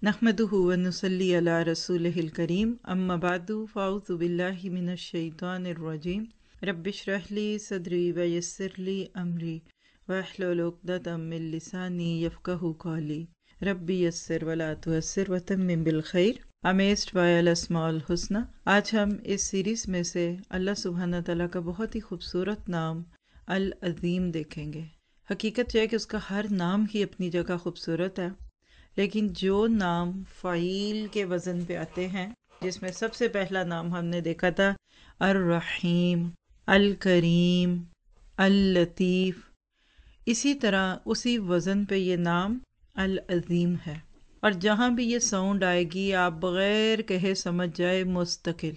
نحمدہ ونصلی علی رسولہ الکریم اما بعد فاعوذ باللہ من الشیطان الرجیم رب اشرح لی صدری ویسر لی امری واحلل عقدۃ من لسانی یفقہوا قولی رب یسر ولا تعسر وتمم بالخیر امیزڈ بائی الاسماء الحسنی۔ آج ہم اس سیریز میں سے اللہ سبحانہ تعالیٰ کا بہت ہی خوبصورت نام العظیم دیکھیں گے۔ حقیقت یہ ہے کہ اس کا ہر نام ہی اپنی جگہ خوبصورت ہے، لیکن جو نام فعیل کے وزن پہ آتے ہیں، جس میں سب سے پہلا نام ہم نے دیکھا تھا الرحیم، الکریم، اللطیف، اسی طرح اسی وزن پہ یہ نام العظیم ہے۔ اور جہاں بھی یہ ساؤنڈ آئے گی آپ بغیر کہے سمجھ جائے مستقل،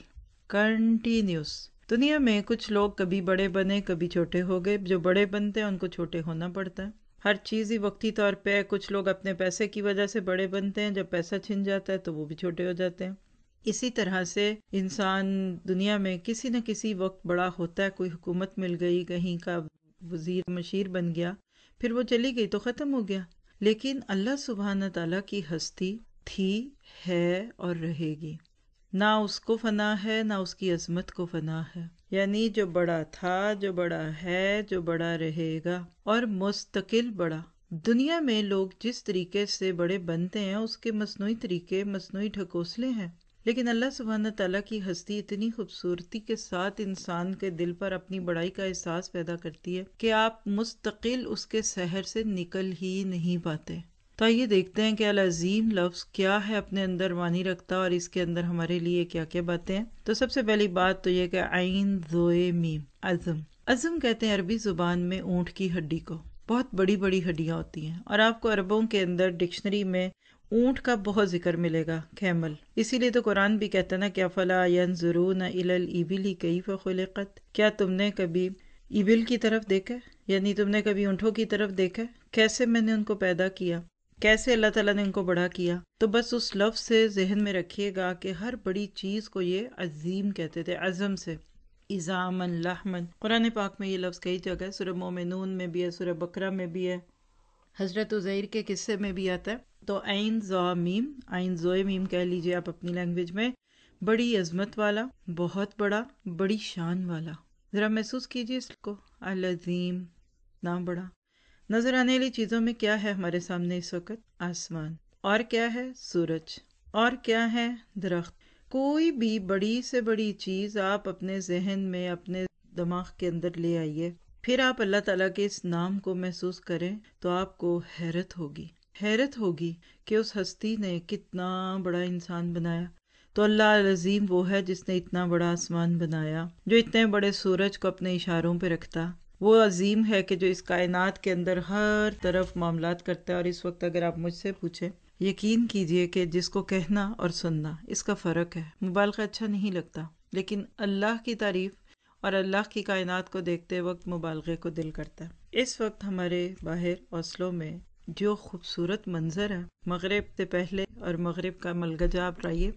کنٹینیوس۔ دنیا میں کچھ لوگ کبھی بڑے بنے کبھی چھوٹے ہو گئے، جو بڑے بنتے ہیں ان کو چھوٹے ہونا پڑتا ہے۔ ہر چیز ہی وقتی طور پہ ہے۔ کچھ لوگ اپنے پیسے کی وجہ سے بڑے بنتے ہیں، جب پیسہ چھن جاتا ہے تو وہ بھی چھوٹے ہو جاتے ہیں۔ اسی طرح سے انسان دنیا میں کسی نہ کسی وقت بڑا ہوتا ہے۔ کوئی حکومت مل گئی، کہیں کا وزیر مشیر بن گیا، پھر وہ چلی گئی تو ختم ہو گیا۔ لیکن اللہ سبحانہ تعالیٰ کی ہستی تھی، ہے اور رہے گی۔ نہ اس کو فنا ہے نہ اس کی عظمت کو فنا ہے، یعنی جو بڑا تھا، جو بڑا ہے، جو بڑا رہے گا اور مستقل بڑا۔ دنیا میں لوگ جس طریقے سے بڑے بنتے ہیں اس کے مصنوعی طریقے، مصنوعی ڈھکوسلے ہیں، لیکن اللہ سبحانہ تعالیٰ کی ہستی اتنی خوبصورتی کے ساتھ انسان کے دل پر اپنی بڑائی کا احساس پیدا کرتی ہے کہ آپ مستقل اس کے سحر سے نکل ہی نہیں پاتے۔ تو آئیے دیکھتے ہیں کہ العظیم لفظ کیا ہے، اپنے اندر معنی رکھتا اور اس کے اندر ہمارے لیے کیا کیا باتیں ہیں۔ تو سب سے پہلی بات تو یہ کہ عین ذوئے میم، عظم۔ عظم کہتے ہیں عربی زبان میں اونٹ کی ہڈی کو۔ بہت بڑی بڑی ہڈیاں ہوتی ہیں، اور آپ کو عربوں کے اندر ڈکشنری میں اونٹ کا بہت ذکر ملے گا، کیمل۔ اسی لیے تو قرآن بھی کہتا ہے نا کہ افلا ینظرون الی الابل کیف خلقت، کیا تم نے کبھی ایبل کی طرف دیکھا، یعنی تم نے کبھی اونٹوں کی طرف دیکھا کیسے میں نے ان کو پیدا کیا، کیسے اللہ تعالیٰ نے ان کو بڑا کیا۔ تو بس اس لفظ سے ذہن میں رکھیے گا کہ ہر بڑی چیز کو یہ عظیم کہتے تھے، عظم سے۔ اِذَامًا لَحْمًا، قرآن پاک میں یہ لفظ کئی جگہ ہے، سورہ مومنون میں بھی ہے، سورہ بقرہ میں بھی ہے، حضرت عزیر کے قصے میں بھی آتا ہے۔ تو عین ذا میم، عین ذوئے میم کہہ لیجئے آپ اپنی لینگویج میں، بڑی عظمت والا، بہت بڑا، بڑی شان والا۔ ذرا محسوس کیجئے اس کو، العظیم، نام بڑا۔ نظر آنے والی چیزوں میں کیا ہے ہمارے سامنے اس وقت؟ آسمان، اور کیا ہے؟ سورج، اور کیا ہے؟ درخت۔ کوئی بھی بڑی سے بڑی چیز آپ اپنے ذہن میں، اپنے دماغ کے اندر لے آئیے، پھر آپ اللہ تعالیٰ کے اس نام کو محسوس کریں تو آپ کو حیرت ہوگی، حیرت ہوگی کہ اس ہستی نے کتنا بڑا انسان بنایا۔ تو اللہ العظیم وہ ہے جس نے اتنا بڑا آسمان بنایا، جو اتنے بڑے سورج کو اپنے اشاروں پہ رکھتا۔ وہ عظیم ہے کہ جو اس کائنات کے اندر ہر طرف معاملات کرتا ہے۔ اور اس وقت اگر آپ مجھ سے پوچھیں، یقین کیجئے کہ جس کو کہنا اور سننا اس کا فرق ہے، مبالغہ اچھا نہیں لگتا، لیکن اللہ کی تعریف اور اللہ کی کائنات کو دیکھتے وقت مبالغے کو دل کرتا ہے۔ اس وقت ہمارے باہر اوسلو میں جو خوبصورت منظر ہے، مغرب سے پہلے اور مغرب کا ملگجا آپ رائیے،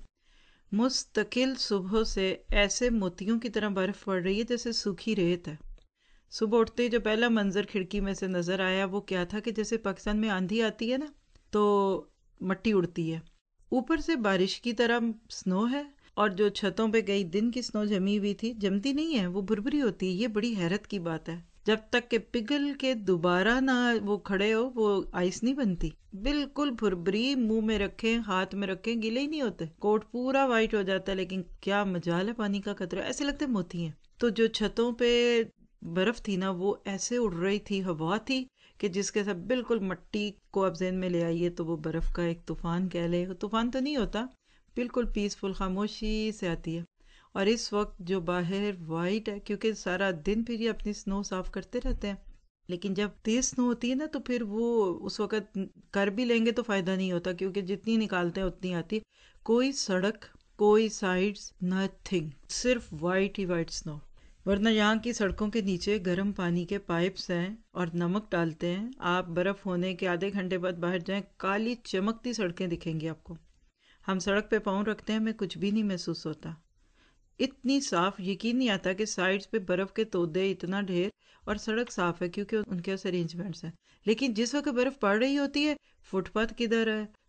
مستقل صبح سے ایسے موتیوں کی طرح برف پڑ رہی ہے جیسے سوکھی ریت ہے۔ صبح اٹھتے جو پہلا منظر کھڑکی میں سے نظر آیا وہ کیا تھا کہ جیسے پاکستان میں آندھی آتی ہے نا تو مٹی اڑتی ہے، اوپر سے بارش کی طرح سنو ہے، اور جو چھتوں پہ کئی دن کی سنو جمی ہوئی تھی، جمتی نہیں ہے، وہ بھربھری ہوتی ہے۔ یہ بڑی حیرت کی بات ہے، جب تک کہ پگھل کے دوبارہ نہ وہ کھڑے ہو وہ آئس نہیں بنتی، بالکل بھربھری، منہ میں رکھیں، ہاتھ میں رکھیں، گیلے ہی نہیں ہوتے، کوٹ پورا وائٹ ہو جاتا ہے، لیکن کیا مجال ہے پانی کا قطرہ، ایسے لگتے موتی ہیں۔ تو جو چھتوں پہ برف تھی نا وہ ایسے اڑ رہی تھی، ہوا تھی کہ جس کے ساتھ بالکل مٹی کو آپ ذہن میں لے آئیے تو وہ برف کا ایک طوفان کہہ لے، طوفان تو نہیں ہوتا، بالکل پیسفل، خاموشی سے آتی ہے۔ اور اس وقت جو باہر وائٹ ہے، کیونکہ سارا دن پھر یہ اپنی سنو صاف کرتے رہتے ہیں، لیکن جب تیز سنو ہوتی ہے نا تو پھر وہ اس وقت کر بھی لیں گے تو فائدہ نہیں ہوتا، کیونکہ جتنی نکالتے ہیں اتنی آتی ہے۔ کوئی سڑک، کوئی سائڈز، نتھنگ، صرف وائٹ ہی وائٹ سنو۔ ورنہ یہاں کی سڑکوں کے نیچے گرم پانی کے پائپس ہیں اور نمک ڈالتے ہیں، آپ برف ہونے کے آدھے گھنٹے بعد باہر جائیں، کالی چمکتی سڑکیں دکھیں گی آپ کو۔ ہم سڑک پہ پاؤں رکھتے ہیں، ہمیں کچھ بھی نہیں محسوس ہوتا، اتنی صاف، یقین نہیں آتا کہ سائڈز پہ برف کے تودے اتنا ڈھیر، اور سڑک صاف ہے کیونکہ ان کے ارینجمنٹس ہیں۔ لیکن جس وقت برف پڑ رہی ہوتی ہے، فٹ پاتھ کدھر ہے،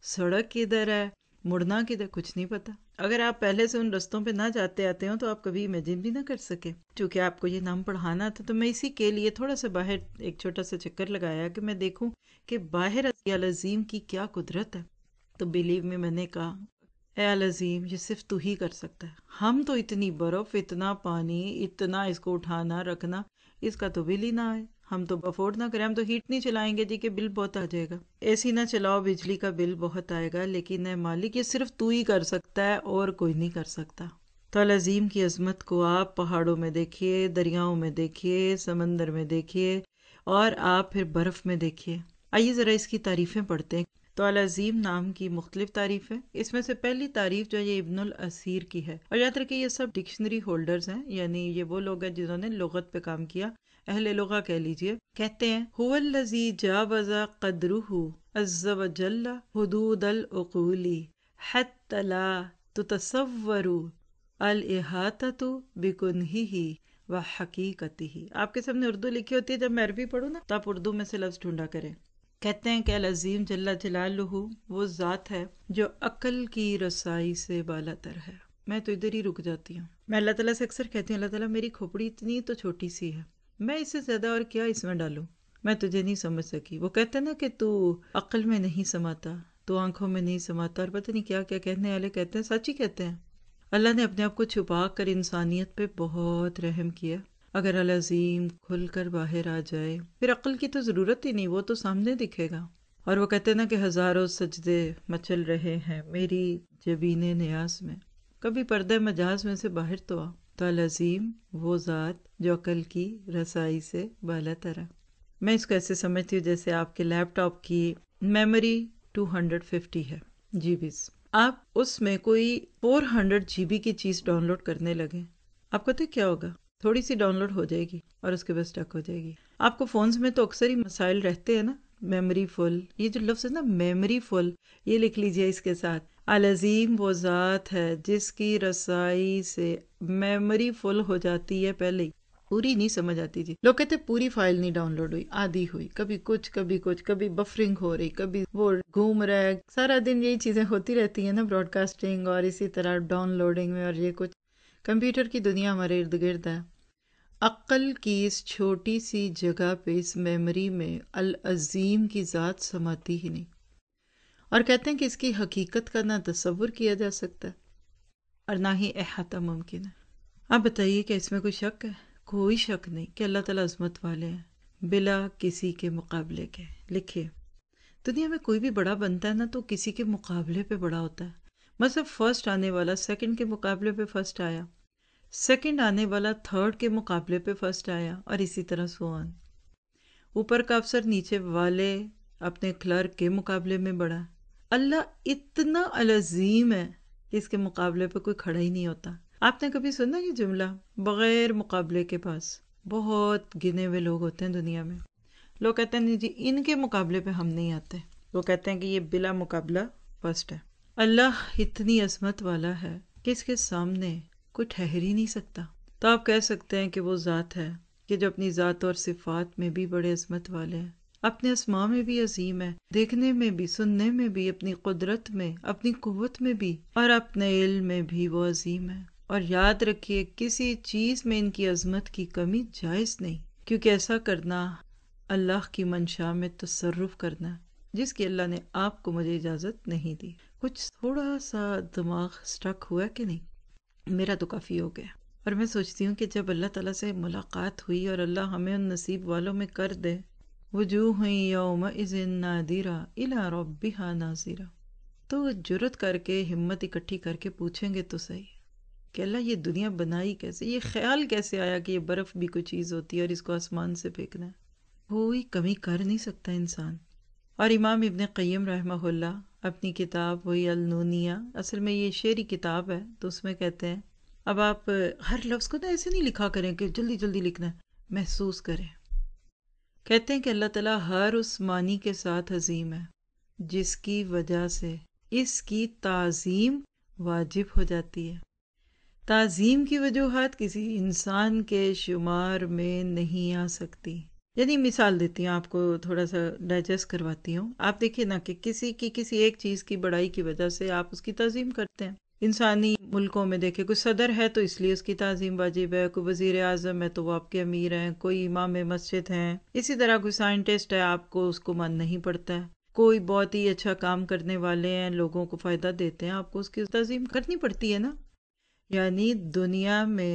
سڑک کدھر ہے، مڑنا کدھر، کچھ نہیں پتا۔ اگر آپ پہلے سے ان رستوں پہ نہ جاتے آتے ہوں تو آپ کبھی امیجن بھی نہ کر سکے۔ چونکہ آپ کو یہ نام پڑھانا تھا تو میں اسی کے لیے تھوڑا سا باہر ایک چھوٹا سا چکر لگایا کہ میں دیکھوں کہ باہر العظیم کی کیا قدرت ہے۔ تو بلیو میں نے کہا اے العظیم یہ صرف تو ہی کر سکتا ہے، ہم تو اتنی برف، اتنا پانی، اتنا اس کو اٹھانا رکھنا، اس کا تو بل ہی نہ آئے، ہم تو افورڈ نہ کریں، ہم تو ہیٹ نہیں چلائیں گے جی کہ بل بہت آ جائے گا، اے سی نہ چلاؤ بجلی کا بل بہت آئے گا، لیکن اے مالک یہ صرف تو ہی کر سکتا ہے اور کوئی نہیں کر سکتا۔ تو العظیم کی عظمت کو آپ پہاڑوں میں دیکھیے، دریاؤں میں دیکھیے، سمندر میں دیکھیے، اور آپ پھر برف میں دیکھیے۔ آئیے ذرا اس کی تعریفیں پڑھتے ہیں۔ تو العظیم نام کی مختلف تعریف ہے، اس میں سے پہلی تعریف جو ہے یہ ابن الاسیر کی ہے، اور یاد رکھیں یہ سب ڈکشنری ہولڈرز ہیں، یعنی یہ وہ لوگ ہیں جنہوں نے لغت پہ کام کیا، اہل لغہ کہہ لیجئے۔ کہتے ہیں هو الذی جاوز قدرہ عز وجل حدود العقول حتی لا تتصور الاحاطۃ بکنہہ وحقیقتہ۔ آپ کے سامنے اردو لکھی ہوتی ہے، جب میں عربی پڑھوں نا تو آپ اردو میں سے لفظ ڈھونڈا کریں۔ کہتے ہیں کہ العظیم جل جلالہ وہ ذات ہے جو عقل کی رسائی سے بالا تر ہے۔ میں تو ادھر ہی رک جاتی ہوں۔ میں اللہ تعالیٰ سے اکثر کہتی ہوں اللہ تعالیٰ میری کھوپڑی اتنی تو چھوٹی سی ہے، میں اس سے زیادہ اور کیا اس میں ڈالوں، میں تجھے نہیں سمجھ سکی۔ وہ کہتے ہیں نا کہ تو عقل میں نہیں سماتا، تو آنکھوں میں نہیں سماتا، اور پتہ نہیں کیا کیا کہنے والے کہتے ہیں، سچ ہی کہتے ہیں۔ اللہ نے اپنے آپ کو چھپا کر انسانیت پہ بہت رحم کیا۔ اگر العظیم کھل کر باہر آ جائے پھر عقل کی تو ضرورت ہی نہیں، وہ تو سامنے دکھے گا۔ اور وہ کہتے ہیں نا کہ ہزاروں سجدے مچل رہے ہیں میری جبین نیاز میں، کبھی پردہ مجاز میں سے باہر تو آ۔ تو العظیم وہ ذات جو عقل کی رسائی سے بالا تر ہے۔ میں اس کو ایسے سمجھتی ہوں جیسے آپ کے لیپ ٹاپ کی میموری 250 ہے جی بیز، آپ اس میں کوئی 400 GB کی چیز ڈاؤن لوڈ کرنے لگے، آپ کو کیا ہوگا؟ تھوڑی سی ڈاؤن لوڈ ہو جائے گی اور اس کے بعد اسٹک ہو جائے گی۔ آپ کو فونز میں تو اکثر ہی مسائل رہتے ہیں نا، میموری فل، یہ جو لفظ ہے نا میموری فل، یہ لکھ لیجئے اس کے ساتھ۔ العظیم وہ ذات ہے جس کی رسائی سے میموری فل ہو جاتی ہے، پہلے ہی پوری نہیں سمجھ آتی جی۔ لوگ کہتے پوری فائل نہیں ڈاؤن لوڈ ہوئی، آدھی ہوئی، کبھی کچھ کبھی کچھ، کبھی بفرنگ ہو رہی، کبھی وہ گھوم رہا ہے، سارا دن یہی چیزیں ہوتی رہتی ہیں نا، براڈ کاسٹنگ اور اسی طرح ڈاؤن لوڈنگ میں، اور یہ کچھ کمپیوٹر کی دنیا ہمارے ارد گرد ہے۔ عقل کی اس چھوٹی سی جگہ پہ، اس میموری میں العظیم کی ذات سماتی ہی نہیں، اور کہتے ہیں کہ اس کی حقیقت کا نہ تصور کیا جا سکتا ہے اور نہ ہی احاطہ ممکن ہے۔ آپ بتائیے کہ اس میں کوئی شک ہے؟ کوئی شک نہیں کہ اللہ تعالیٰ عظمت والے ہیں بلا کسی کے مقابلے کے۔ لکھیے دنیا میں کوئی بھی بڑا بنتا ہے نا تو کسی کے مقابلے پہ بڑا ہوتا ہے، مثلا فرسٹ آنے والا سیکنڈ کے مقابلے پہ فرسٹ آیا، سیکنڈ آنے والا تھرڈ کے مقابلے پہ فرسٹ آیا، اور اسی طرح سو آن۔ اوپر کا افسر نیچے والے اپنے کلرک کے مقابلے میں بڑا ہے۔ اللہ اتنا العظیم ہے کہ اس کے مقابلے پہ کوئی کھڑا ہی نہیں ہوتا۔ آپ نے کبھی سنا یہ جملہ؟ بغیر مقابلے کے پاس بہت گنے ہوئے لوگ ہوتے ہیں دنیا میں، لوگ کہتے ہیں نہیں جی ان کے مقابلے پہ ہم نہیں آتے، وہ کہتے ہیں کہ یہ بلا مقابلہ فرسٹ ہے۔ اللہ اتنی عظمت والا ہے کہ اس کے سامنے کوئی ٹھہر ہی نہیں سکتا۔ تو آپ کہہ سکتے ہیں کہ وہ ذات ہے کہ جو اپنی ذات اور صفات میں بھی بڑے عظمت والے ہیں، اپنے اسماء میں بھی عظیم ہے، دیکھنے میں بھی، سننے میں بھی، اپنی قدرت میں، اپنی قوت میں بھی، اور اپنے علم میں بھی وہ عظیم ہے۔ اور یاد رکھیے کسی چیز میں ان کی عظمت کی کمی جائز نہیں، کیونکہ ایسا کرنا اللہ کی منشاء میں تصرف کرنا ہے جس کی اللہ نے آپ کو مجھے اجازت نہیں دی۔ کچھ تھوڑا سا دماغ سٹک ہوا کہ نہیں؟ میرا تو کافی ہو گیا۔ اور میں سوچتی ہوں کہ جب اللہ تعالیٰ سے ملاقات ہوئی اور اللہ ہمیں ان نصیب والوں میں کر دے، وجوہ یومئذ ناظرہ الی ربہا ناظرہ، تو جرت کر کے ہمت اکٹھی کر کے پوچھیں گے تو صحیح کہ اللہ یہ دنیا بنائی کیسے، یہ خیال کیسے آیا کہ یہ برف بھی کوئی چیز ہوتی ہے اور اس کو آسمان سے پھینکنا ہے؟ کوئی کمی کر نہیں سکتا انسان۔ اور امام ابن قیم رحمہ اللہ اپنی کتاب وہی النونیہ، اصل میں یہ شعری کتاب ہے، تو اس میں کہتے ہیں اب آپ ہر لفظ کو نا ایسے نہیں لکھا کریں کہ جلدی جلدی لکھنا ہے، محسوس کریں۔ کہتے ہیں کہ اللہ تعالیٰ ہر اس معنی کے ساتھ عظیم ہے جس کی وجہ سے اس کی تعظیم واجب ہو جاتی ہے۔ تعظیم کی وجوہات کسی انسان کے شمار میں نہیں آ سکتی۔ یعنی مثال دیتی ہوں آپ کو، تھوڑا سا ڈائجسٹ کرواتی ہوں. آپ دیکھیے نا کہ کسی ایک چیز کی بڑائی کی وجہ سے آپ اس کی تعظیم کرتے ہیں. انسانی ملکوں میں دیکھیں، کوئی صدر ہے تو اس لیے اس کی تعظیم واجب ہے، کوئی وزیر اعظم ہے تو وہ آپ کے امیر ہیں، کوئی امام مسجد ہیں. اسی طرح کوئی سائنٹسٹ ہے، آپ کو اس کو ماننا ہی پڑتا ہے. کوئی بہت ہی اچھا کام کرنے والے ہیں، لوگوں کو فائدہ دیتے ہیں، آپ کو اس کی تعظیم کرنی پڑتی ہے نا. یعنی دنیا میں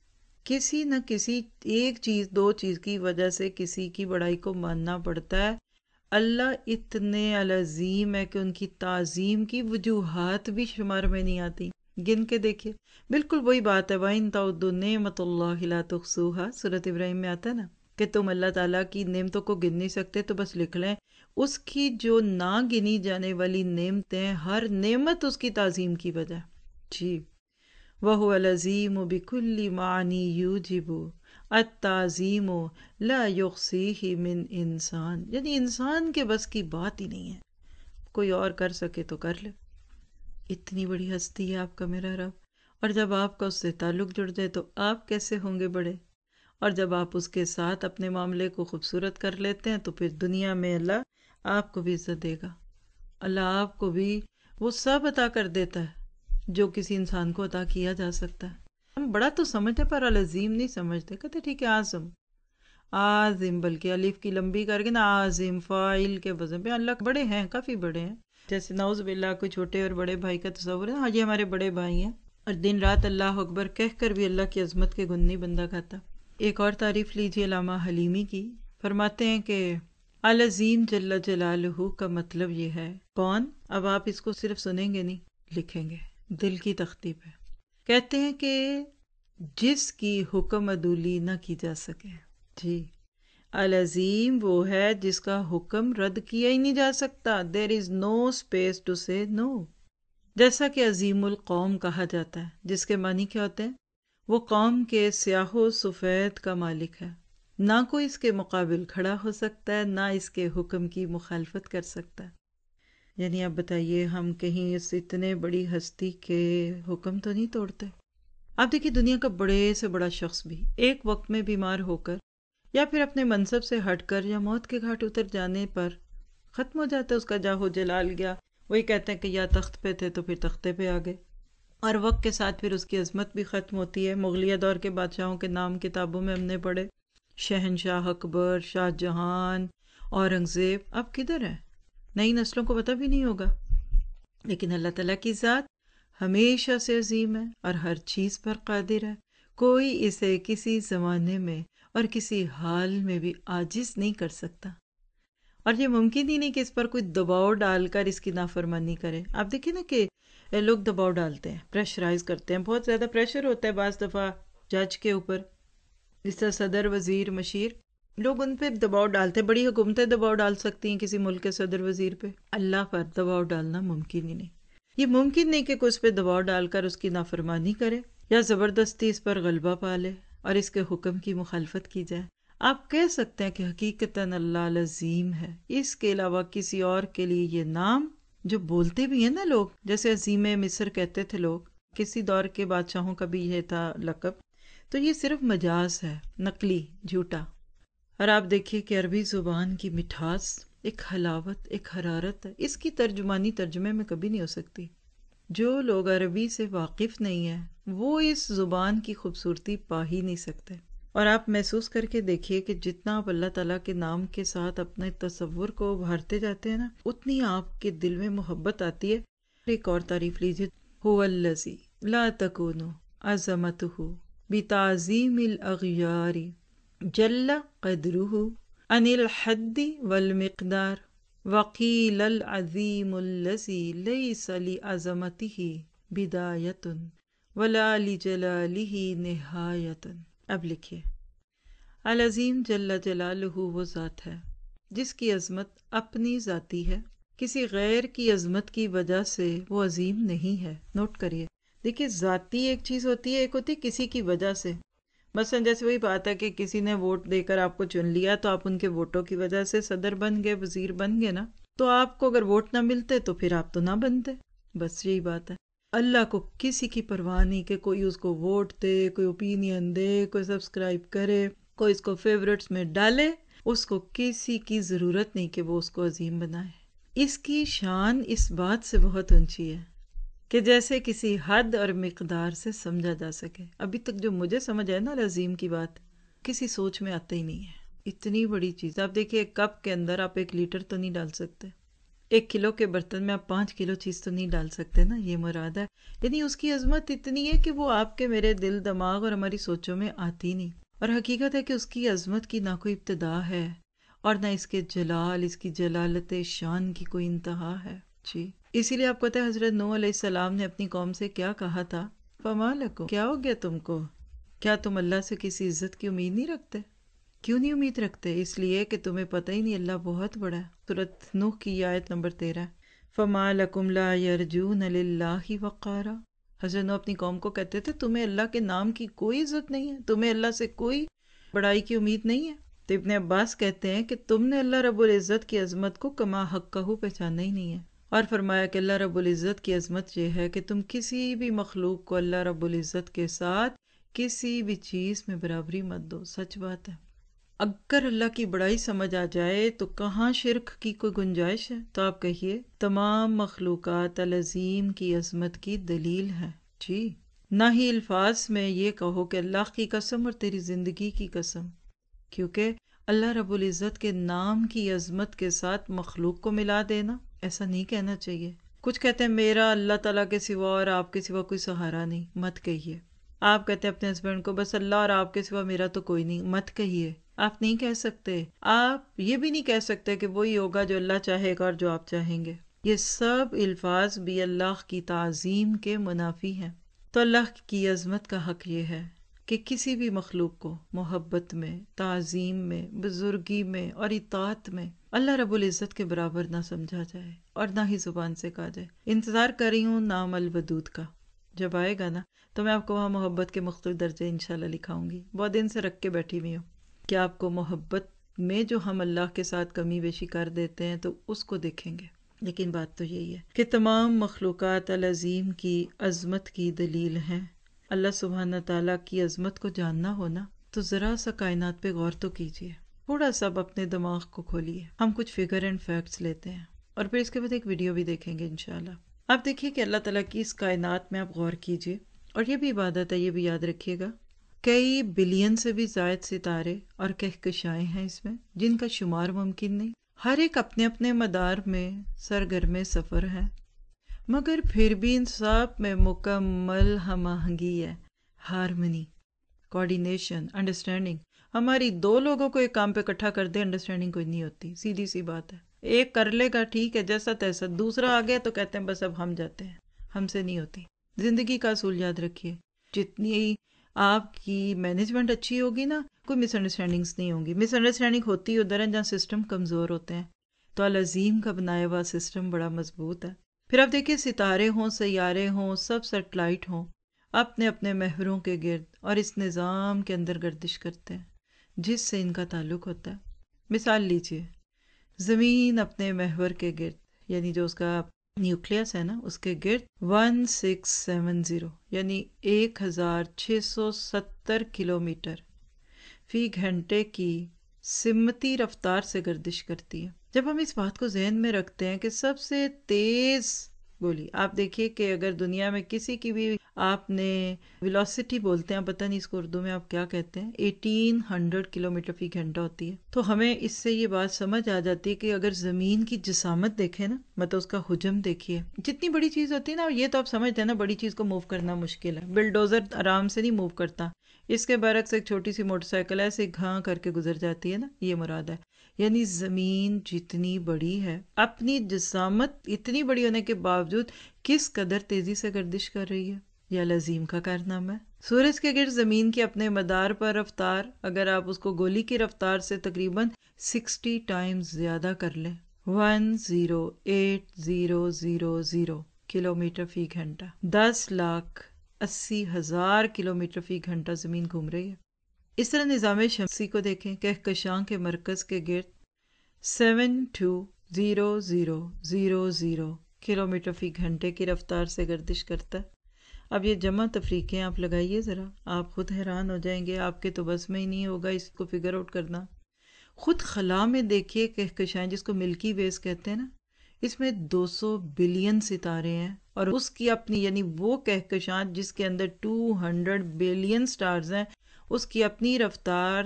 کسی نہ کسی ایک چیز، دو چیز کی وجہ سے کسی کی بڑائی کو ماننا پڑتا ہے. اللہ اتنے عظیم ہے کہ ان کی تعظیم کی وجوہات بھی شمار میں نہیں آتی. گن کے دیکھیے، بالکل وہی بات ہے، وَإِن تَعُدُّوا نِعْمَتَ اللَّهِ لَا تُحْصُوهَا. سورۃ ابراہیم میں آتا ہے نا کہ تم اللہ تعالیٰ کی نعمتوں کو گن نہیں سکتے، تو بس لکھ لیں اس کی جو نہ گنی جانے والی نعمتیں، ہر نعمت اس کی تعظیم کی وجہ. جی، وَهُوَ الْعَظِيمُ بِكُلِّ مَعْنِي يُوجِبُ التعظیم لا یحصیہ من انسان. یعنی انسان کے بس کی بات ہی نہیں ہے، کوئی اور کر سکے تو کر لے. اتنی بڑی ہستی ہے آپ کا میرا رب، اور جب آپ کا اس سے تعلق جڑ جائے تو آپ کیسے ہوں گے بڑے. اور جب آپ اس کے ساتھ اپنے معاملے کو خوبصورت کر لیتے ہیں تو پھر دنیا میں اللہ آپ کو بھی عزت دے گا. اللہ آپ کو بھی وہ سب عطا کر دیتا ہے جو کسی انسان کو عطا کیا جا سکتا ہے. ہم بڑا تو سمجھتے پر العظیم نہیں سمجھتے. کہتے ٹھیک ہے اعظم، عظیم، بلکہ الف کی لمبی کر کے نا عظیم فاعل کے وزن پہ. اللہ بڑے ہیں، کافی بڑے ہیں. جیسے نعوذ باللہ کوئی چھوٹے اور بڑے بھائی کا تصور ہے، ہاں یہ ہمارے بڑے بھائی ہیں، اور دن رات اللہ اکبر کہہ کر بھی اللہ کی عظمت کے گن نہیں بندہ کھاتا. ایک اور تعریف لیجیے علامہ حلیمی کی. فرماتے ہیں کہ العظیم جل جلالہ کا مطلب یہ ہے. کون؟ اب آپ اس کو صرف سنیں گے نہیں، لکھیں گے دل کی تختی پہ. کہتے ہیں کہ جس کی حکم عدولی نہ کی جا سکے. جی، العظیم وہ ہے جس کا حکم رد کیا ہی نہیں جا سکتا. دیر از نو اسپیس ٹو سے نو. جیسا کہ عظیم القوم کہا جاتا ہے، جس کے معنی کیا ہوتے ہیں؟ وہ قوم کے سیاہ و سفید کا مالک ہے، نہ کوئی اس کے مقابل کھڑا ہو سکتا ہے، نہ اس کے حکم کی مخالفت کر سکتا ہے. یعنی آپ بتائیے، ہم کہیں اس اتنے بڑی ہستی کے حکم تو نہیں توڑتے؟ آپ دیکھیے دنیا کا بڑے سے بڑا شخص بھی ایک وقت میں بیمار ہو کر یا پھر اپنے منصب سے ہٹ کر یا موت کے گھاٹ اتر جانے پر ختم ہو جاتا ہے، اس کا جاہ و جلال گیا. وہی کہتے ہیں کہ یا تخت پہ تھے تو پھر تختے پہ آ گئے، اور وقت کے ساتھ پھر اس کی عظمت بھی ختم ہوتی ہے. مغلیہ دور کے بادشاہوں کے نام کتابوں میں ہم نے پڑھے، شہنشاہ اکبر، شاہ جہان، اورنگزیب. اب کدھر ہیں؟ نئی نسلوں کو پتہ بھی نہیں ہوگا. لیکن اللہ تعالیٰ کی ذات ہمیشہ سے عظیم ہے اور ہر چیز پر قادر ہے. کوئی اسے کسی زمانے میں اور کسی حال میں بھی عاجز نہیں کر سکتا، اور یہ ممکن ہی نہیں کہ اس پر کوئی دباؤ ڈال کر اس کی نافرمانی کرے. آپ دیکھیں نا کہ لوگ دباؤ ڈالتے ہیں، پریشرائز کرتے ہیں، بہت زیادہ پریشر ہوتا ہے بعض دفعہ جج کے اوپر، جس طرح صدر، وزیر، مشیر، لوگ ان پہ دباؤ ڈالتے ہیں. بڑی حکومتیں دباؤ ڈال سکتی ہیں کسی ملک کے صدر وزیر پہ، اللہ پر دباؤ ڈالنا ممکن ہی نہیں. یہ ممکن نہیں کہ کوئی اس پہ دباؤ ڈال کر اس کی نافرمانی کرے یا زبردستی اس پر غلبہ پا لے اور اس کے حکم کی مخالفت کی جائے. آپ کہہ سکتے ہیں کہ حقیقتاً اللہ عظیم ہے. اس کے علاوہ کسی اور کے لیے یہ نام جو بولتے بھی ہیں نا لوگ، جیسے عظیم مصر کہتے تھے لوگ، کسی دور کے بادشاہوں کا بھی یہ تھا لقب، تو یہ صرف مجاز ہے، نقلی، جھوٹا. اور آپ دیکھیے کہ عربی زبان کی مٹھاس، ایک حلاوت، ایک حرارت ہے، اس کی ترجمانی ترجمے میں کبھی نہیں ہو سکتی. جو لوگ عربی سے واقف نہیں ہیں وہ اس زبان کی خوبصورتی پا ہی نہیں سکتے. اور آپ محسوس کر کے دیکھیے کہ جتنا آپ اللہ تعالیٰ کے نام کے ساتھ اپنے تصور کو ابھارتے جاتے ہیں نا، اتنی آپ کے دل میں محبت آتی ہے. ایک اور تعریف لیجیے، هو الذی لا تکون عظمتہ بتعظیم الاغیار جل قدرہ عن الحد والمقدار وقیل العظیم الذی لیس لعظمتہ بدایۃ ولا لجلالہ نہایۃ. اب لکھیے، العظیم جل جلالہ وہ ذات ہے جس کی عظمت اپنی ذاتی ہے، کسی غیر کی عظمت کی وجہ سے وہ عظیم نہیں ہے. نوٹ کریے، دیکھیے ذاتی ایک چیز ہوتی ہے، ایک ہوتی ہے کسی کی وجہ سے. مثلا جیسے وہی بات ہے کہ کسی نے ووٹ دے کر آپ کو چن لیا تو آپ ان کے ووٹوں کی وجہ سے صدر بن گئے، وزیر بن گئے نا. تو آپ کو اگر ووٹ نہ ملتے تو پھر آپ تو نہ بنتے. بس یہی بات ہے. اللہ کو کسی کی پرواہ نہیں کہ کوئی اس کو ووٹ دے، کوئی اوپینین دے، کوئی سبسکرائب کرے، کوئی اس کو فیورٹس میں ڈالے. اس کو کسی کی ضرورت نہیں کہ وہ اس کو عظیم بنائے. اس کی شان اس بات سے بہت اونچی ہے کہ جیسے کسی حد اور مقدار سے سمجھا جا سکے. ابھی تک جو مجھے سمجھ ہے نا العظیم کی بات، کسی سوچ میں آتا ہی نہیں ہے. اتنی بڑی چیز. آپ دیکھیے ایک کپ کے اندر آپ 1 لیٹر تو نہیں ڈال سکتے، 1 کلو کے برتن میں آپ 5 کلو چیز تو نہیں ڈال سکتے نا. یہ مراد ہے. یعنی اس کی عظمت اتنی ہے کہ وہ آپ کے میرے دل دماغ اور ہماری سوچوں میں آتی نہیں. اور حقیقت ہے کہ اس کی عظمت کی نہ کوئی ابتدا ہے اور نہ اس کے جلال، اس کی جلالت شان کی کوئی انتہا ہے. جی اسی لیے آپ کو پتہ ہے حضرت نوح علیہ السلام نے اپنی قوم سے کیا کہا تھا؟ فما لکم، کیا ہو گیا تم کو؟ کیا تم اللہ سے کسی عزت کی امید نہیں رکھتے؟ کیوں نہیں امید رکھتے؟ اس لیے کہ تمہیں پتہ ہی نہیں اللہ بہت بڑا ہے. سورۃ نوح کی آیت نمبر 13. فما لکم لا یرجون للہ وقارا. حضرت نوح اپنی قوم کو کہتے تھے تمہیں اللہ کے نام کی کوئی عزت نہیں ہے، تمہیں اللہ سے کوئی بڑائی کی امید نہیں ہے. تو ابن عباس کہتے ہیں کہ تم نے اللہ رب العزت کی عظمت کو کما حقہ پہچانا ہی نہیں ہے. اور فرمایا کہ اللہ رب العزت کی عظمت یہ ہے کہ تم کسی بھی مخلوق کو اللہ رب العزت کے ساتھ کسی بھی چیز میں برابری مت دو. سچ بات ہے. اگر اللہ کی بڑائی سمجھ آ جائے تو کہاں شرک کی کوئی گنجائش ہے؟ تو آپ کہیے تمام مخلوقات العظیم کی عظمت کی دلیل ہے. جی نہ ہی الفاظ میں یہ کہو کہ اللہ کی قسم اور تیری زندگی کی قسم، کیونکہ اللہ رب العزت کے نام کی عظمت کے ساتھ مخلوق کو ملا دینا ایسا نہیں کہنا چاہیے. کچھ کہتے ہیں میرا اللہ تعالیٰ کے سوا اور آپ کے سوا کوئی سہارا نہیں، مت کہیے. آپ کہتے ہیں اپنے ہسبینڈ کو بس اللہ اور آپ کے سوا میرا تو کوئی نہیں، مت کہیے. آپ نہیں کہہ سکتے. آپ یہ بھی نہیں کہہ سکتے کہ وہی ہوگا جو اللہ چاہے گا اور جو آپ چاہیں گے. یہ سب الفاظ بھی اللہ کی تعظیم کے منافی ہیں. تو اللہ کی عظمت کا حق یہ ہے کہ کسی بھی مخلوق کو محبت میں، تعظیم میں، بزرگی میں اور اطاعت میں اللہ رب العزت کے برابر نہ سمجھا جائے اور نہ ہی زبان سے کہا جائے. انتظار کر رہی ہوں نام الودود کا، جب آئے گا نا تو میں آپ کو وہاں محبت کے مختلف درجے انشاءاللہ لکھاؤں گی. بہت دن سے رکھ کے بیٹھی ہوئی ہوں کہ آپ کو محبت میں جو ہم اللہ کے ساتھ کمی بیشی کر دیتے ہیں تو اس کو دیکھیں گے. لیکن بات تو یہی ہے کہ تمام مخلوقات العظیم کی عظمت کی دلیل ہیں. اللہ سبحانہ تعالیٰ کی عظمت کو جاننا ہونا تو ذرا سا کائنات پہ غور تو کیجیے، تھوڑا سا اپنے دماغ کو کھولیے. ہم کچھ فگر اینڈ فیکٹس لیتے ہیں اور پھر اس کے بعد ایک ویڈیو بھی دیکھیں گے انشاءاللہ. آپ دیکھیے کہ اللہ تعالیٰ کی اس کائنات میں آپ غور کیجیے. اور یہ بھی عبادت ہے، یہ بھی یاد رکھیے گا. کئی بلین سے بھی زائد ستارے اور کہکشائیں ہیں اس میں جن کا شمار ممکن نہیں. ہر ایک اپنے اپنے مدار میں سرگرم سفر ہے، مگر پھر بھی ان سب میں مکمل ہم آہنگی ہے، ہارمنی، کوارڈینیشن، انڈرسٹینڈنگ. ہماری 2 لوگوں کو ایک کام پہ اکٹھا کر دے انڈرسٹینڈنگ کوئی نہیں ہوتی. سیدھی سی بات ہے. ایک کر لے گا ٹھیک ہے جیسا تیسا، دوسرا آ گیا تو کہتے ہیں بس اب ہم جاتے ہیں. ہم سے نہیں ہوتی. زندگی کا اصول یاد رکھیے، جتنی آپ کی مینجمنٹ اچھی ہوگی نا کوئی مس انڈرسٹینڈنگس نہیں ہوں گی. مس انڈرسٹینڈنگ ہوتی ادھر ہیں جہاں سسٹم کمزور ہوتے ہیں. تو العظیم کا بنایا ہوا سسٹم بڑا مضبوط ہے. پھر آپ دیکھیے ستارے ہوں، سیارے ہوں، سب سیٹلائٹ ہوں، اپنے اپنے محوروں کے گرد اور اس نظام کے اندر گردش کرتے ہیں جس سے ان کا تعلق ہوتا ہے. مثال لیجیے، زمین اپنے محور کے گرد یعنی جو اس کا نیوکلیس ہے نا اس کے گرد 1670 یعنی 1670 کلومیٹر فی گھنٹے کی سمتی رفتار سے گردش کرتی ہے. جب ہم اس بات کو ذہن میں رکھتے ہیں کہ سب سے تیز گولی، آپ دیکھیے کہ اگر دنیا میں کسی کی بھی آپ نے ویلوسٹی بولتے ہیں، پتہ نہیں اس کو اردو میں آپ کیا کہتے ہیں، 1800 کلومیٹر فی گھنٹہ ہوتی ہے. تو ہمیں اس سے یہ بات سمجھ آ جاتی ہے کہ اگر زمین کی جسامت دیکھیں نا، مطلب اس کا حجم دیکھیے، جتنی بڑی چیز ہوتی ہے نا، یہ تو آپ سمجھتے ہیں نا بڑی چیز کو موو کرنا مشکل ہے، بلڈوزر آرام سے نہیں موو کرتا. اس کے برعکس ایک چھوٹی سی موٹر سائیکل ایسے گھاں کر کے گزر جاتی ہے نا، یہ مراد ہے. یعنی زمین جتنی بڑی ہے اپنی جسامت اتنی بڑی ہونے کے باوجود کس قدر تیزی سے گردش کر رہی ہے. یہ العظیم کا کارنامہ ہے. سورج کے گرد زمین کی اپنے مدار پر رفتار اگر آپ اس کو گولی کی رفتار سے تقریباً 60 ٹائمز زیادہ کر لیں، 108,000 کلومیٹر فی گھنٹہ، 10,80,000 کلومیٹر فی گھنٹہ زمین گھوم رہی ہے. اس طرح نظام شمسی کو دیکھیں، کہکشاں کے مرکز کے گرد 72,000 کلومیٹر فی گھنٹے کی رفتار سے گردش کرتا ہے. اب یہ جمع تفریقیں آپ لگائیے ذرا، آپ خود حیران ہو جائیں گے. آپ کے تو بس میں ہی نہیں ہوگا اس کو فگر آؤٹ کرنا. خود خلا میں دیکھیے کہکشائیں جس کو ملکی ویز کہتے ہیں نا، اس میں 200 بلین ستارے ہیں، اور اس کی اپنی یعنی وہ کہکشاں جس کے اندر 200 بلین سٹارز ہیں، اس کی اپنی رفتار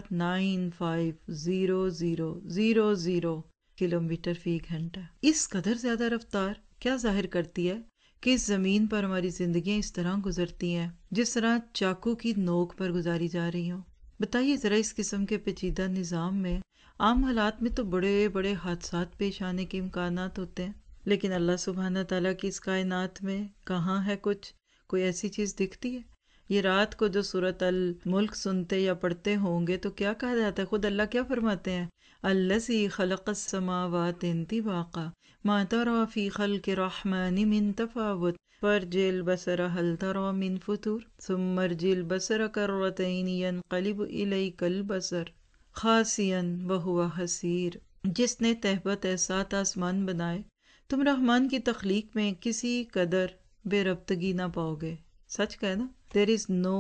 95000 کلومیٹر فی گھنٹہ۔ اس قدر زیادہ رفتار کیا ظاہر کرتی ہے کہ اس زمین پر ہماری زندگیاں اس طرح گزرتی ہیں جس طرح چاقو کی نوک پر گزاری جا رہی ہوں۔ بتائیے ذرا اس قسم کے پیچیدہ نظام میں عام حالات میں تو بڑے بڑے حادثات پیش آنے کے امکانات ہوتے ہیں، لیکن اللہ سبحانہ تعالیٰ کی اس کائنات میں کہاں ہے کچھ کوئی ایسی چیز دکھتی ہے؟ یہ رات کو جو سورۃ الملک سنتے یا پڑھتے ہوں گے تو کیا کہا جاتا ہے؟ خود اللہ کیا فرماتے ہیں؟ الذی خلق السماوات طباقا ما تری فی خلق الرحمن من تفاوت فارجع البصر هل تری من فطور ثم ارجع البصر کرتین ینقلب الیک البصر خاسئا وہو حسیر۔ جس نے تہبت سات آسمان بنائے، تم رحمان کی تخلیق میں کسی قدر بے ربطگی نہ پاؤ گے۔ سچ کہے نا، دیر از نو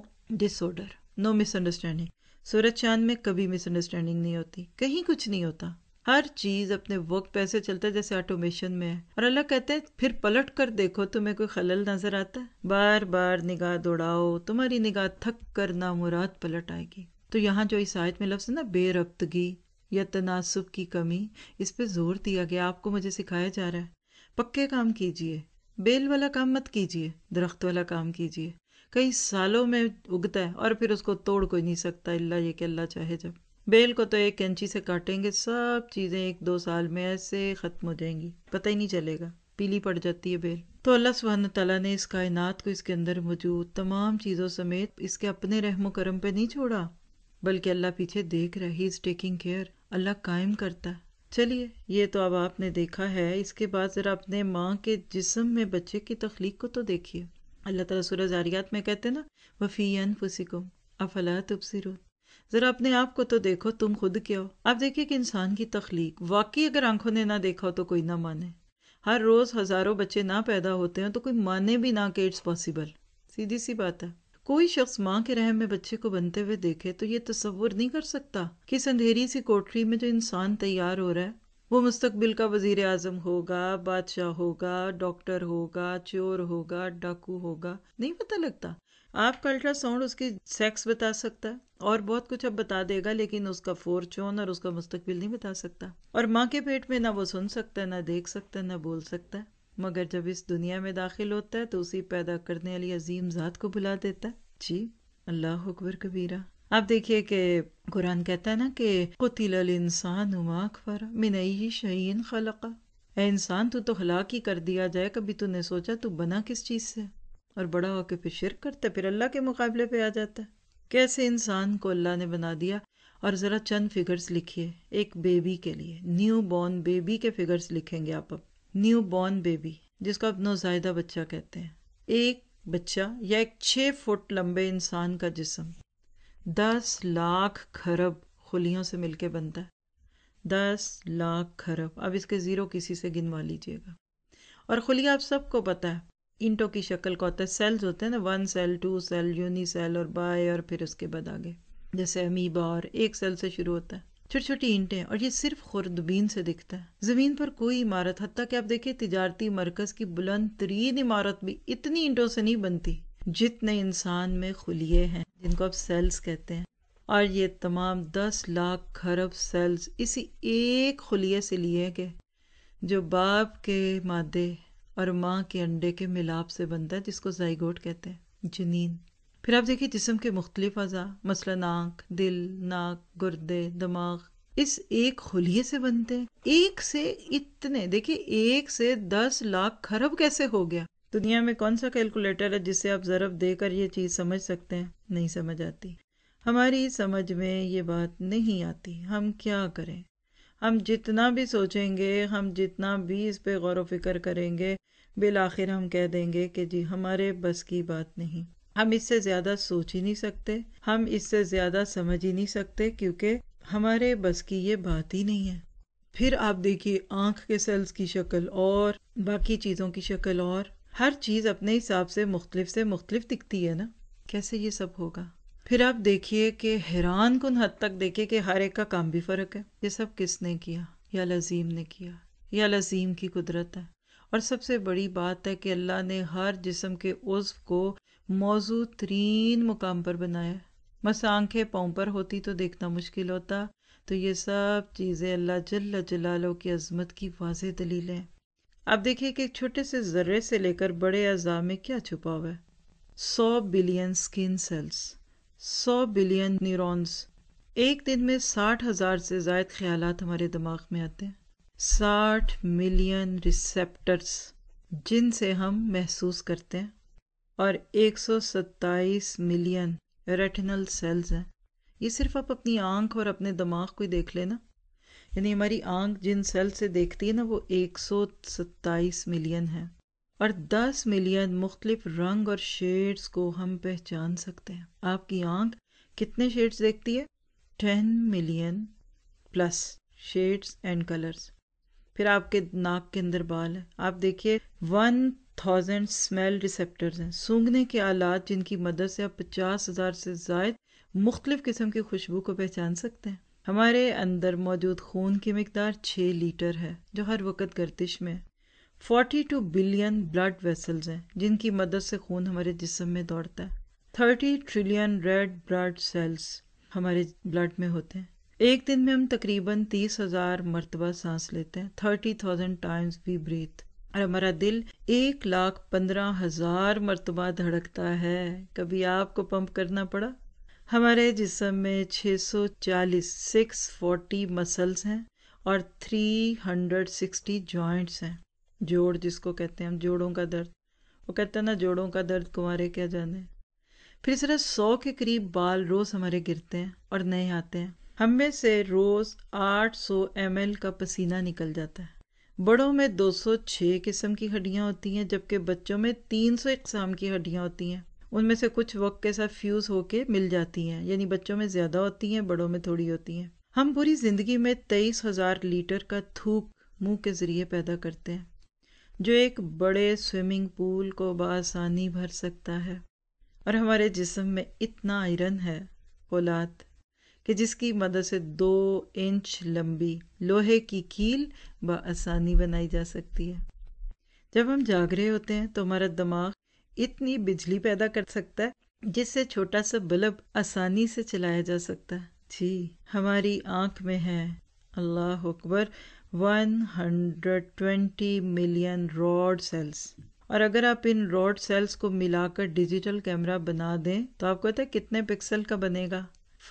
ڈس آرڈر، نو مس انڈرسٹینڈنگ۔ سورج چاند میں کبھی مس انڈرسٹینڈنگ نہیں ہوتی، کہیں کچھ نہیں ہوتا، ہر چیز اپنے وقت پہ ایسے چلتا ہے جیسے آٹومیشن میں ہے۔ اور اللہ کہتے ہیں پھر پلٹ کر دیکھو تمہیں کوئی خلل نظر آتا ہے؟ بار بار نگاہ دوڑاؤ، تمہاری نگاہ تھک کر نامراد پلٹ آئے گی۔ تو یہاں جو اس آیت میں لفظ ہے نا بے ربطگی یا تناسب کی کمی، اس پہ زور دیا گیا۔ آپ کو مجھے سکھایا جا رہا ہے پکے کام کیجئے، بیل والا کام مت کیجئے، درخت والا کام کیجئے۔ کئی سالوں میں اگتا ہے اور پھر اس کو توڑ کوئی نہیں سکتا الا یہ کہ اللہ چاہے۔ جب بیل کو تو 1 کینچی سے کاٹیں گے، سب چیزیں 1-2 سال میں ایسے ختم ہو جائیں گی، پتہ ہی نہیں چلے گا، پیلی پڑ جاتی ہے بیل۔ تو اللہ سبحانہ تعالیٰ نے اس کائنات کو، اس کے اندر موجود تمام چیزوں سمیت اس کے اپنے رحم و کرم پہ نہیں چھوڑا، بلکہ اللہ پیچھے دیکھ رہا ہے، ہی از ٹیکنگ کیئر، اللہ قائم کرتا ہے۔ چلیے یہ تو اب آپ نے دیکھا ہے، اس کے بعد ذرا اپنے ماں کے جسم میں بچے کی تخلیق کو تو دیکھیے۔ اللہ تعالیٰ سورہ ذاریات میں کہتے ہیں نا وَفِي أَنفُسِكُمْ أَفَلَا تُبْصِرُونَ، ذرا اپنے آپ کو تو دیکھو، تم خود کیا ہو۔ آپ دیکھیے کہ انسان کی تخلیق واقعی اگر آنکھوں نے نہ دیکھا ہو تو کوئی نہ مانے۔ ہر روز ہزاروں بچے نہ پیدا ہوتے ہیں تو کوئی مانے بھی نہ کہ اٹس پاسبل، سیدھی سی بات ہے۔ کوئی شخص ماں کے رحم میں بچے کو بنتے ہوئے دیکھے تو یہ تصور نہیں کر سکتا کہ اس اندھیری سی کوٹری میں جو انسان تیار ہو رہا ہے وہ مستقبل کا وزیر اعظم ہوگا، بادشاہ ہوگا، ڈاکٹر ہوگا، چور ہوگا، ڈاکو ہوگا، نہیں پتہ لگتا۔ آپ کا الٹرا ساؤنڈ اس کی سیکس بتا سکتا ہے اور بہت کچھ اب بتا دے گا، لیکن اس کا فورچون اور اس کا مستقبل نہیں بتا سکتا۔ اور ماں کے پیٹ میں نہ وہ سن سکتا ہے، نہ دیکھ سکتا ہے، نہ بول سکتا ہے، مگر جب اس دنیا میں داخل ہوتا ہے تو اسی پیدا کرنے والی عظیم ذات کو بھلا دیتا ہے۔ جی اللہ اکبر کبیرہ۔ آپ دیکھیے کہ قرآن کہتا ہے نا کہ قتل الانسان ما اکفر من ای شیء خلق، اے انسان تو ہلاک ہی کر دیا جائے، کبھی تو نے سوچا تو بنا کس چیز سے؟ اور بڑا ہو کے پھر شرک کرتا ہے، پھر اللہ کے مقابلے پہ آ جاتا ہے۔ کیسے انسان کو اللہ نے بنا دیا۔ اور ذرا چند فگرز لکھیے ایک بیبی کے لیے، نیو بورن بیبی کے فگرز لکھیں گے آپ اب۔ نیو بورن بیبی جس کو آپ نوزائیدہ بچہ کہتے ہیں، ایک بچہ یا ایک 6 فٹ لمبے انسان کا جسم 10 لاکھ کھرب خلیوں سے مل کے بنتا ہے۔ 10 لاکھ کھرب، اب اس کے زیرو کسی سے گنوا لیجئے گا۔ اور خلیہ آپ سب کو پتہ ہے اینٹوں کی شکل کا ہوتا ہے، سیلز ہوتے ہیں نا، 1 سیل 2 سیل یونی سیل اور بائی، اور پھر اس کے بعد آگے جیسے امیبا، اور 1 سیل سے شروع ہوتا ہے، چھوٹی چھوٹی اینٹیں، اور یہ صرف خوردبین سے دکھتا ہے۔ زمین پر کوئی عمارت، حتیٰ کہ آپ دیکھیں تجارتی مرکز کی بلند ترین عمارت بھی اتنی اینٹوں سے نہیں بنتی جتنے انسان میں خلیے ہیں جن کو آپ سیلز کہتے ہیں۔ اور یہ تمام 10 لاکھ کھرب سیلز اسی ایک خلیے سے لیے گئے جو باپ کے مادے اور ماں کے انڈے کے ملاپ سے بنتا ہے، جس کو زائگوٹ کہتے ہیں، جنین۔ پھر آپ دیکھیے جسم کے مختلف اعضاء، مثلاً آنکھ، دل، ناک، گردے، دماغ، اس ایک خلیے سے بنتے ہیں۔ ایک سے اتنے، دیکھیے 1 سے 10 لاکھ کھرب کیسے ہو گیا؟ دنیا میں کون سا کیلکولیٹر ہے جس سے آپ ضرب دے کر یہ چیز سمجھ سکتے ہیں؟ نہیں سمجھ آتی، ہماری سمجھ میں یہ بات نہیں آتی۔ ہم کیا کریں؟ ہم جتنا بھی سوچیں گے، ہم جتنا بھی اس پہ غور و فکر کریں گے، بالآخر ہم کہہ دیں گے کہ جی ہمارے بس کی بات نہیں، ہم اس سے زیادہ سوچ ہی نہیں سکتے، ہم اس سے زیادہ سمجھ ہی نہیں سکتے، کیونکہ ہمارے بس کی یہ بات ہی نہیں ہے۔ پھر آپ دیکھیے آنکھ کے سیلز کی شکل اور باقی چیزوں کی شکل، اور ہر چیز اپنے حساب سے مختلف دکھتی ہے نا، کیسے یہ سب ہوگا؟ پھر آپ دیکھیے کہ حیران کن حد تک دیکھیے کہ ہر ایک کا کام بھی فرق ہے. یہ سب کس نے کیا؟ یا العظیم نے کیا. یا العظیم کی قدرت ہے. اور سب سے بڑی بات ہے کہ اللہ نے ہر جسم کے عضو کو موزوں ترین مقام پر بنایا ہے. بس آنکھیں پاؤں پر ہوتی تو دیکھنا مشکل ہوتا. تو یہ سب چیزیں اللہ جل جلالہ کی عظمت کی واضح دلیل ہیں. آپ دیکھیے کہ ایک چھوٹے سے ذرے سے لے کر بڑے اعضاء میں کیا چھپا ہوا ہے. 100 بلین سکن سیلز، 100 بلین نیورونز. ایک دن میں 60,000 سے زائد خیالات ہمارے دماغ میں آتے ہیں. 60 ملین ریسیپٹرز جن سے ہم محسوس کرتے ہیں، اور 127 ملین ریٹینل سیلز ہیں. یہ صرف آپ اپنی آنکھ اور اپنے دماغ کو ہی دیکھ لینا. یعنی ہماری آنکھ جن سیل سے دیکھتی ہے نا وہ 127 ملین ہے. اور 10 ملین مختلف رنگ اور شیڈز کو ہم پہچان سکتے ہیں. آپ کی آنکھ کتنے شیڈز دیکھتی ہے؟ 10 million plus shades and colours. پھر آپ کے ناک کے اندر بال ہے. آپ دیکھیے 1000 اسمیل ریسیپٹرز ہیں، سونگھنے کے آلات جن کی مدد سے آپ 50,000 سے زائد مختلف قسم کی خوشبو کو پہچان سکتے ہیں. ہمارے اندر موجود خون کی مقدار 6 لیٹر ہے جو ہر وقت گردش میں ہے. 42 بلین بلڈ ویسلز ہیں جن کی مدد سے خون ہمارے جسم میں دوڑتا ہے. 30 ٹریلین ریڈ بلڈ سیلز ہمارے بلڈ میں ہوتے ہیں. ایک دن میں ہم تقریباً 30,000 مرتبہ سانس لیتے ہیں. 30,000 ٹائمز وی بریتھ. اور ہمارا دل 1,15,000 مرتبہ دھڑکتا ہے. کبھی آپ کو پمپ کرنا پڑا؟ ہمارے جسم میں 640 مسلز ہیں اور 360 جوائنٹس ہیں. جوڑ جس کو کہتے ہیں ہم، جوڑوں کا درد. وہ کہتے ہیں نا جوڑوں کا درد کمارے کیا جانے. پھر اس طرح 100 کے قریب بال روز ہمارے گرتے ہیں اور نئے آتے ہیں. ہم میں سے روز 800 ml کا پسینہ نکل جاتا ہے. بڑوں میں 206 قسم کی ہڈیاں ہوتی ہیں جبکہ بچوں میں 300 اقسام کی ہڈیاں ہوتی ہیں. ان میں سے کچھ وقت کے ساتھ فیوز ہو کے مل جاتی ہیں، یعنی بچوں میں زیادہ ہوتی ہیں، بڑوں میں تھوڑی ہوتی ہیں. ہم پوری زندگی میں 23,000 لیٹر کا تھوک منہ کے ذریعے پیدا کرتے ہیں جو ایک بڑے سوئمنگ پول کو بآسانی بھر سکتا ہے. اور ہمارے جسم میں اتنا آئرن ہے، فولاد، کہ جس کی مدد سے 2 انچ لمبی لوہے کی کیل بآسانی بنائی جا سکتی ہے. جب ہم جاگ رہے ہوتے ہیں تو ہمارا دماغ اتنی بجلی پیدا کر سکتا ہے جس سے چھوٹا سا بلب آسانی سے چلایا جا سکتا ہے. جی ہماری آنکھ میں ہے، اللہ اکبر، 120 ملین راڈ سیلز. اور اگر آپ ان راڈ سیلز کو ملا کر ڈیجیٹل کیمرہ بنا دیں تو آپ کو پتہ ہے کتنے پکسل کا بنے گا؟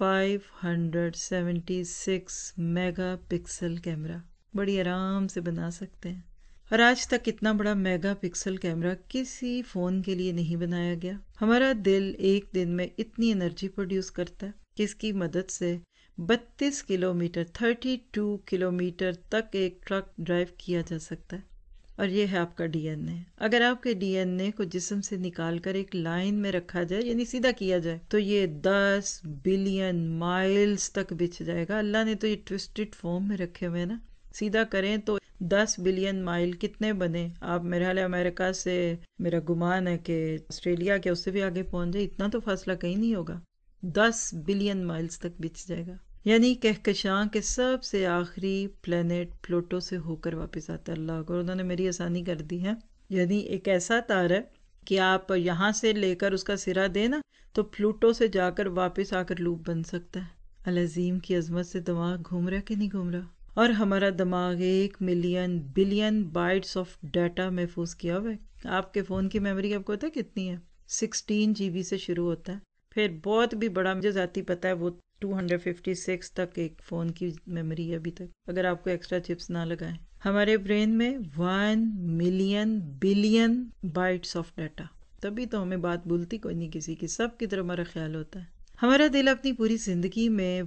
576 میگا پکسل کیمرہ بڑی آرام سے بنا سکتے ہیں. اور آج تک اتنا بڑا میگا پکسل کیمرہ کسی فون کے لیے نہیں بنایا گیا. ہمارا دل ایک دن میں اتنی انرجی پروڈیوس کرتا ہے کہ اس کی مدد سے 32 کلومیٹر 32 کلومیٹر تک ایک ٹرک ڈرائیو کیا جا سکتا ہے. اور یہ ہے آپ کا ڈی این اے. اگر آپ کے ڈی این اے کو جسم سے نکال کر ایک لائن میں رکھا جائے یعنی سیدھا کیا جائے تو یہ 10 بلین مائلز تک بچھ جائے گا. اللہ نے تو یہ ٹوسٹڈ فارم میں رکھے ہوئے نا. سیدھا کریں تو 10 بلین مائل کتنے بنے؟ آپ میرے حال امریکہ سے، میرا گمان ہے کہ آسٹریلیا کے اس سے بھی آگے پہنچ جائے. اتنا تو فاصلہ کہیں نہیں ہوگا. 10 بلین مائلز تک بچ جائے گا. یعنی کہکشاں کے سب سے آخری پلینٹ پلوٹو سے ہو کر واپس آتا ہے. اللہ کو انہوں نے میری آسانی کر دی ہے. یعنی ایک ایسا تار ہے کہ آپ یہاں سے لے کر اس کا سرا دیں نا تو پلوٹو سے جا کر واپس آ کر لوپ بن سکتا ہے. العظیم کی عظمت سے دماغ گھوم رہا کہ نہیں گھوم رہا؟ اور ہمارا دماغ 1 million billion bytes of data محفوظ کیا ہوا ہے. آپ کے فون کی میموری آپ کو پتہ ہے کتنی ہے؟ 16 GB سے شروع ہوتا ہے. پھر بہت بھی بڑا مجھے ذاتی پتہ ہے وہ 256 تک ایک فون کی میموری ہے ابھی تک، اگر آپ کو ایکسٹرا چپس نہ لگائیں. ہمارے برین میں 1 million billion bytes of data. تبھی تو ہمیں بات بھولتی کوئی نہیں کسی کی، سب کی طرف ہمارا خیال ہوتا ہے. ہمارا دل اپنی پوری زندگی میں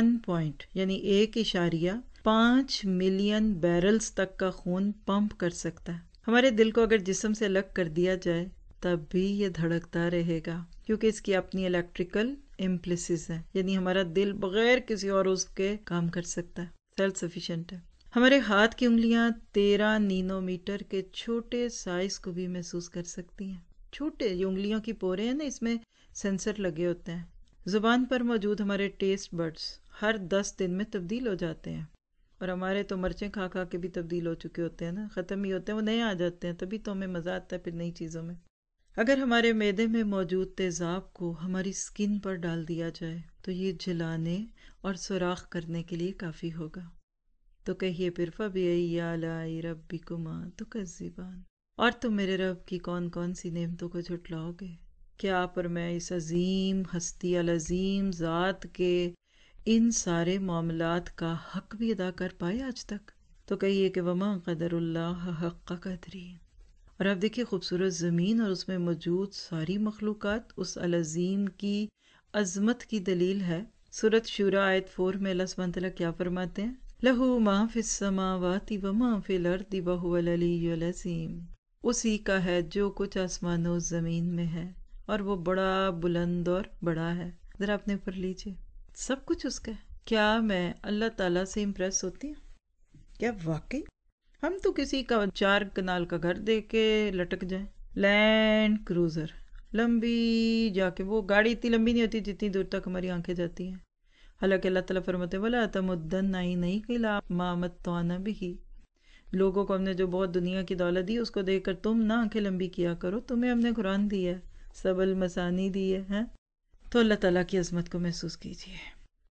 1.5 ملین بیرلز تک کا خون پمپ کر سکتا ہے. ہمارے دل کو اگر جسم سے الگ کر دیا جائے تب بھی یہ دھڑکتا رہے گا کیونکہ اس کی اپنی الیکٹریکل امپلسز ہیں. یعنی ہمارا دل بغیر کسی اور اس کے کام کر سکتا ہے، سیلف سفیشینٹ ہے. ہمارے ہاتھ کی انگلیاں 13 نینومیٹر کے چھوٹے سائز کو بھی محسوس کر سکتی ہیں. چھوٹے یہ انگلیوں کی پورے ہیں نا، اس میں سینسر لگے ہوتے ہیں. زبان پر موجود ہمارے ٹیسٹ برڈز ہر 10 دن میں تبدیل ہو جاتے ہیں، اور ہمارے تو مرچیں کھا کھا کے بھی تبدیل ہو چکے ہوتے ہیں نا، ختم ہی ہوتے ہیں، وہ نئے آ جاتے ہیں، تبھی تو ہمیں مزہ آتا ہے پھر نئی چیزوں میں۔ اگر ہمارے معدے میں موجود تیزاب کو ہماری سکن پر ڈال دیا جائے تو یہ جلانے اور سوراخ کرنے کے لیے کافی ہوگا۔ تو کہیے پھر فَبِأَيِّ آلَاءِ رَبِّكُمَا تُكَذِّبَانِ، اور تم میرے رب کی کون کون سی نعمتوں کو جھٹلاؤ گے؟ کیا پر میں اس عظیم ہستی العظیم ذات کے ان سارے معاملات کا حق بھی ادا کر پائے آج تک؟ تو کہیے کہ وَمَا قَدَرُ اللَّهَ حَقَّ قَدْرِهِ۔ اور آپ دیکھیے خوبصورت زمین اور اس میں موجود ساری مخلوقات اس العظیم کی عظمت کی دلیل ہے۔ سورۃ شورى آیت 4 میں اللہ سبحانہ تعالیٰ کیا فرماتے ہیں؟ لَهُ مَا فِي السَّمَاوَاتِ وَمَا فِي الْأَرْضِ وَهُوَ الْعَلِيُّ الْعَظِيمُ، اسی کا ہے جو کچھ آسمان و زمین میں ہے، اور وہ بڑا بلند اور بڑا ہے۔ ذرا اپنے اوپر لیجئے، سب کچھ اس کا ہے۔ کیا میں اللہ تعالیٰ سے امپریس ہوتی ہوں؟ کیا واقعی ہم تو کسی کا 4 کنال کا گھر دے کے لٹک جائیں، لینڈ کروزر لمبی جا کے، وہ گاڑی اتنی لمبی نہیں ہوتی جتنی دور تک ہماری آنکھیں جاتی ہیں، حالانکہ اللہ تعالیٰ فرماتے ہیں وَلَا تَمُدَّنَّ عَيْنَيْكَ إِلَىٰ مَا مَتَّعْنَا بِهِ، لوگوں کو ہم نے جو بہت دنیا کی دولت دی اس کو دیکھ کر تم نہ آنکھیں لمبی کیا کرو، تمہیں ہم نے قرآن دی ہے، سبل مسانی دی ہے، تو اللہ تعالیٰ کی عظمت کو محسوس کیجیے۔